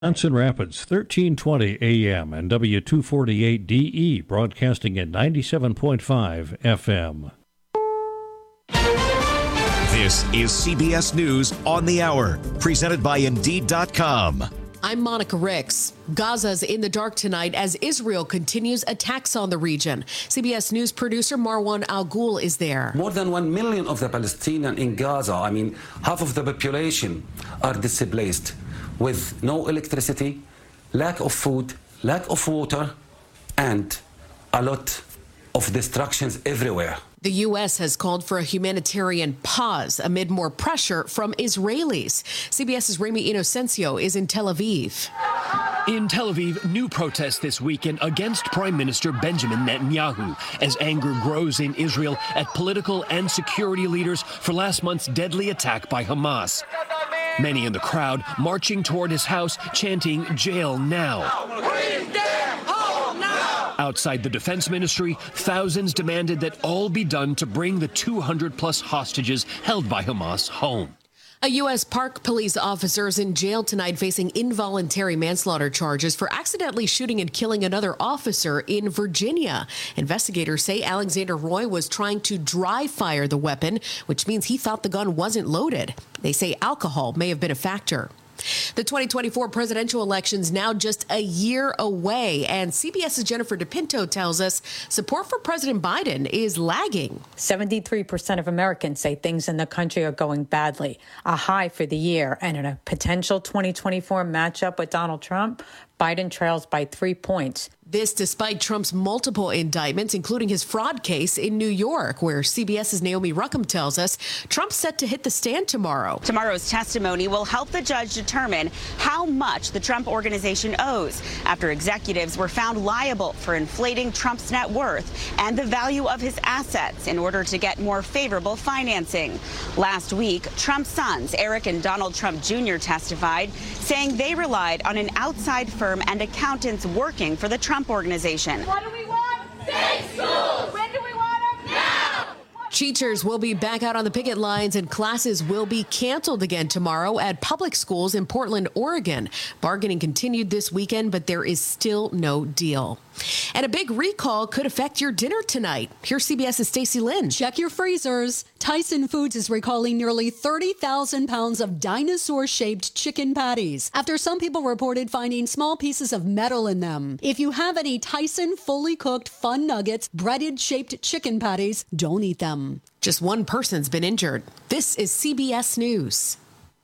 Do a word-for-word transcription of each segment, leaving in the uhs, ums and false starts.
Johnson Rapids, thirteen twenty A M and W two forty-eight D E, broadcasting at ninety-seven point five F M. This is C B S News on the Hour, presented by Indeed dot com. I'm Monica Ricks. Gaza's in the dark tonight as Israel continues attacks on the region. C B S News producer Marwan Al-Ghul is there. More than one million of the Palestinians in Gaza, I mean, half of the population are displaced with no electricity, lack of food, lack of water, and a lot of destructions everywhere. The U S has called for a humanitarian pause amid more pressure from Israelis. CBS's Remy Inocencio is in Tel Aviv. In Tel Aviv, new protests this weekend against Prime Minister Benjamin Netanyahu as anger grows in Israel at political and security leaders for last month's deadly attack by Hamas. Many in the crowd marching toward his house, chanting, "Jail now." Outside the defense ministry, thousands demanded that all be done to bring the two hundred plus hostages held by Hamas home. A U S Park Police officer is in jail tonight facing involuntary manslaughter charges for accidentally shooting and killing another officer in Virginia. Investigators say Alexander Roy was trying to dry fire the weapon, which means he thought the gun wasn't loaded. They say alcohol may have been a factor. The twenty twenty-four presidential election's now just a year away, and CBS's Jennifer DePinto tells us support for President Biden is lagging. seventy-three percent of Americans say things in the country are going badly, a high for the year. And in a potential twenty twenty-four matchup with Donald Trump, Biden trails by three points. This despite Trump's multiple indictments, including his fraud case in New York, where CBS's Naomi Ruckham tells us Trump's set to hit the stand tomorrow. Tomorrow's testimony will help the judge determine how much the Trump organization owes after executives were found liable for inflating Trump's net worth and the value of his assets in order to get more favorable financing. Last week, Trump's sons, Eric and Donald Trump Junior testified, saying they relied on an outside firm and accountants working for the Trump organization. What do we want? Safe schools! When do we want them? Now! Teachers will be back out on the picket lines and classes will be canceled again tomorrow at public schools in Portland, Oregon. Bargaining continued this weekend, but there is still no deal. And a big recall could affect your dinner tonight. Here's CBS's Stacey Lynn. Check your freezers. Tyson Foods is recalling nearly thirty thousand pounds of dinosaur-shaped chicken patties after some people reported finding small pieces of metal in them. If you have any Tyson fully cooked Fun Nuggets breaded-shaped chicken patties, don't eat them. Just one person's been injured. This is C B S News.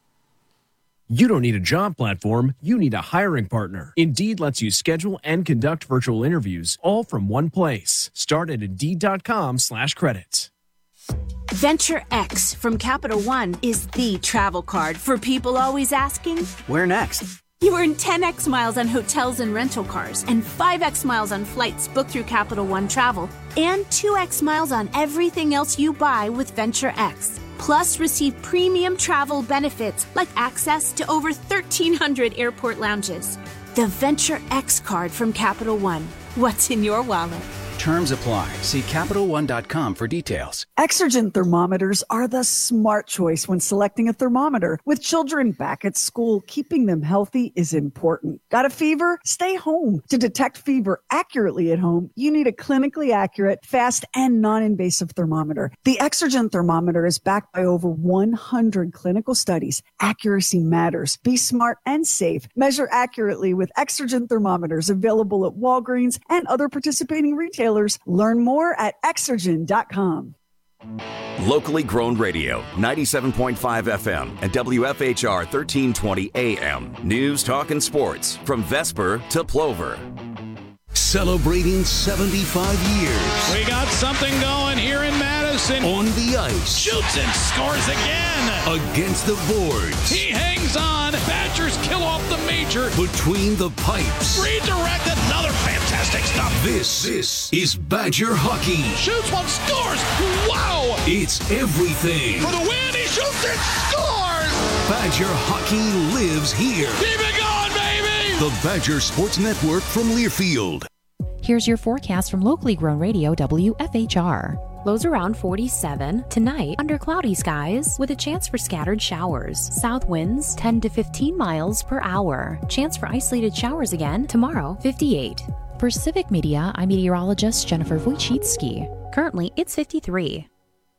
You don't need a job platform, you need a hiring partner. Indeed lets you schedule and conduct virtual interviews all from one place. Start at Indeed.com slash credits. Venture X from Capital One is the travel card for people always asking, where next? You earn ten x miles on hotels and rental cars and five x miles on flights booked through Capital One Travel and two x miles on everything else you buy with Venture X. Plus, receive premium travel benefits like access to over thirteen hundred airport lounges. The Venture X card from Capital One. What's in your wallet? Terms apply. See Capital One dot com for details. Exergen thermometers are the smart choice when selecting a thermometer. With children back at school, keeping them healthy is important. Got a fever? Stay home. To detect fever accurately at home, you need a clinically accurate, fast, and non-invasive thermometer. The Exergen thermometer is backed by over one hundred clinical studies. Accuracy matters. Be smart and safe. Measure accurately with Exergen thermometers available at Walgreens and other participating retailers. Learn more at Exergen dot com. Locally grown radio, ninety-seven point five F M and W F H R thirteen twenty A M. News, talk, and sports from Vesper to Plover. Celebrating seventy-five years. We got something going here in Madison. On the ice. Shoots and scores again. Against the boards. He hangs on. Badgers kill off the major. Between the pipes. Redirected. Another fantastic stuff. This, this is Badger hockey. Shoots one, scores. Wow. It's everything. For the win, he shoots and scores. Badger hockey lives here. Keep it going, baby. The Badger Sports Network from Learfield. Here's your forecast from locally grown radio W F H R. Lows around forty-seven. Tonight, under cloudy skies with a chance for scattered showers. South winds ten to fifteen miles per hour. Chance for isolated showers again tomorrow, fifty-eight. For Civic Media, I'm meteorologist Jennifer Wojcicki. Currently, it's fifty-three.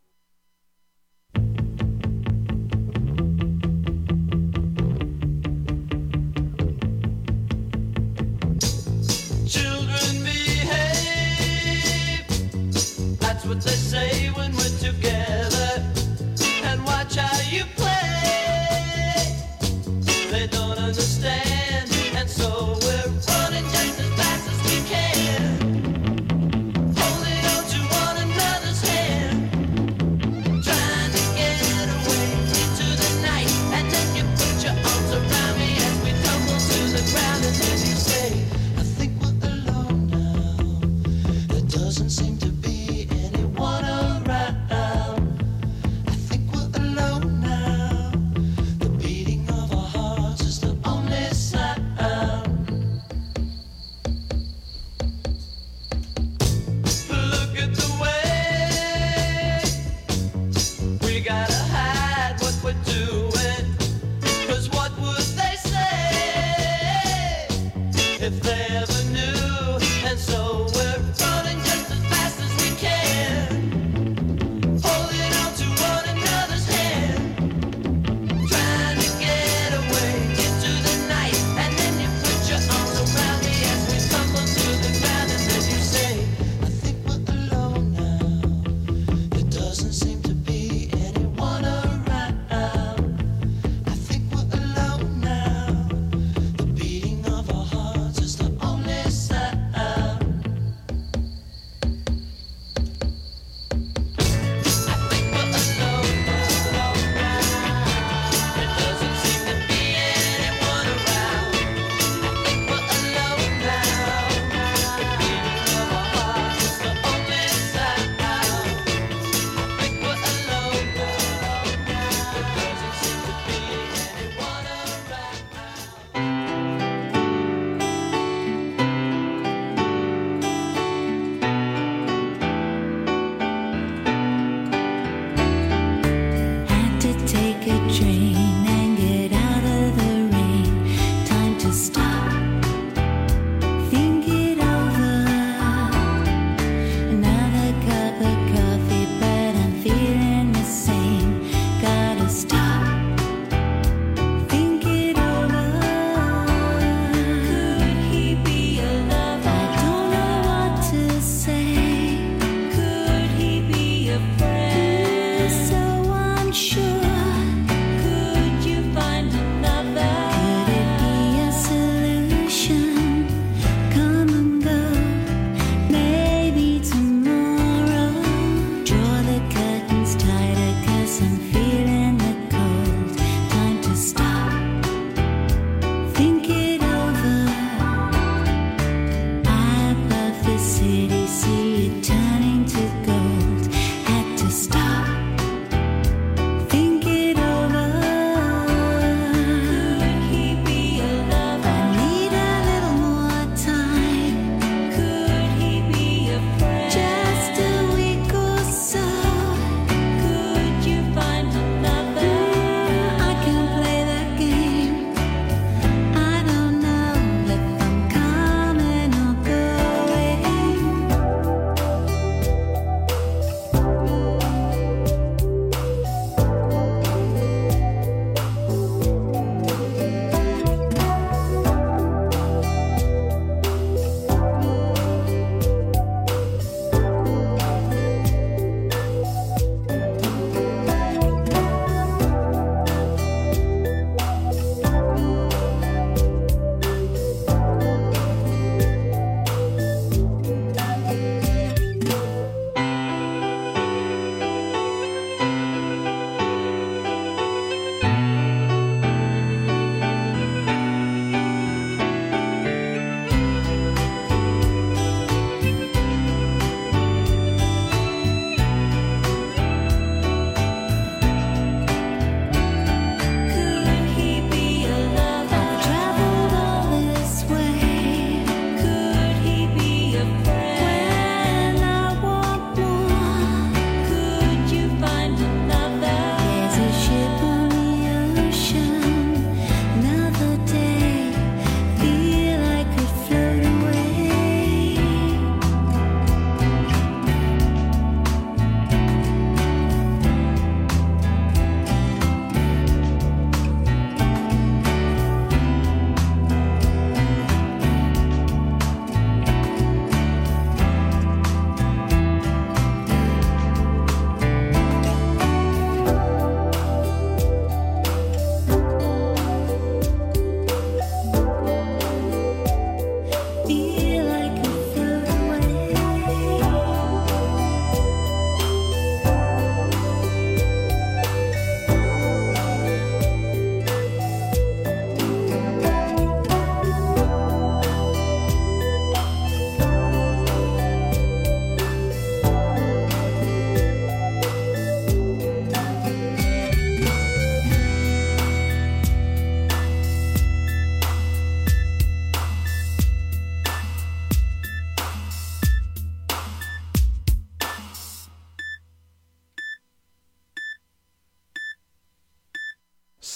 Children behave. That's what they say when we're together. And watch how you play. They don't understand, and so we're running just as fast as we can. Holding on to one another's hand. Trying to get away into the night. And then you put your arms around me as we tumble to the ground. And then you say, doesn't seem to be anyone around. I think we're alone now. The beating of our hearts is the only sound. Look at the way we gotta hide what we're doing. 'Cause what would they say if they ever knew? And so we're running just as fast as we can, holding on to one another's hand, trying to get away into the night. And then you put your arms around me as we tumble to the ground. And then you say, I think we're alone now. There doesn't seem to be anyone around. I think we're alone now. The beating of our hearts is the only sound. Had to take a train and get out of the rain. Time to stop, think it over. Another cup of coffee, but I'm feeling the same. Gotta stop, think it over. Could he be a lover? I don't know what to say. Could he be a friend? So unsure. Could you find another? Could it be a solution?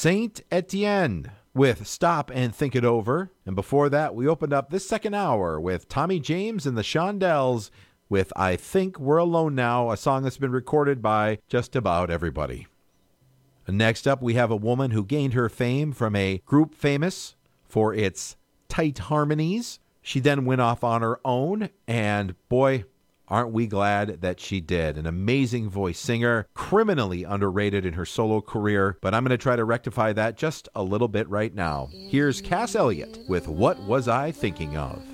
Saint Etienne with Stop and Think It Over. And before that, we opened up this second hour with Tommy James and the Shondells with I Think We're Alone Now, a song that's been recorded by just about everybody. And next up, we have a woman who gained her fame from a group famous for its tight harmonies. She then went off on her own, and boy, aren't we glad that she did. An amazing voice singer, criminally underrated in her solo career, but I'm going to try to rectify that just a little bit right now. Here's Cass Elliot with What Was I Thinking Of?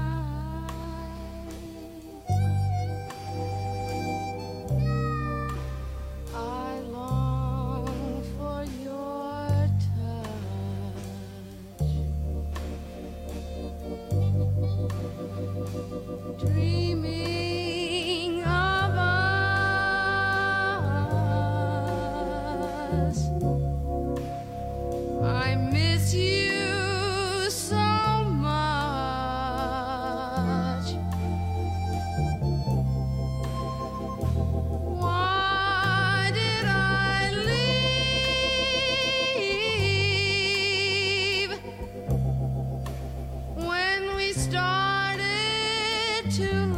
Dreaming of us, I miss you so much. Why did I leave when we started to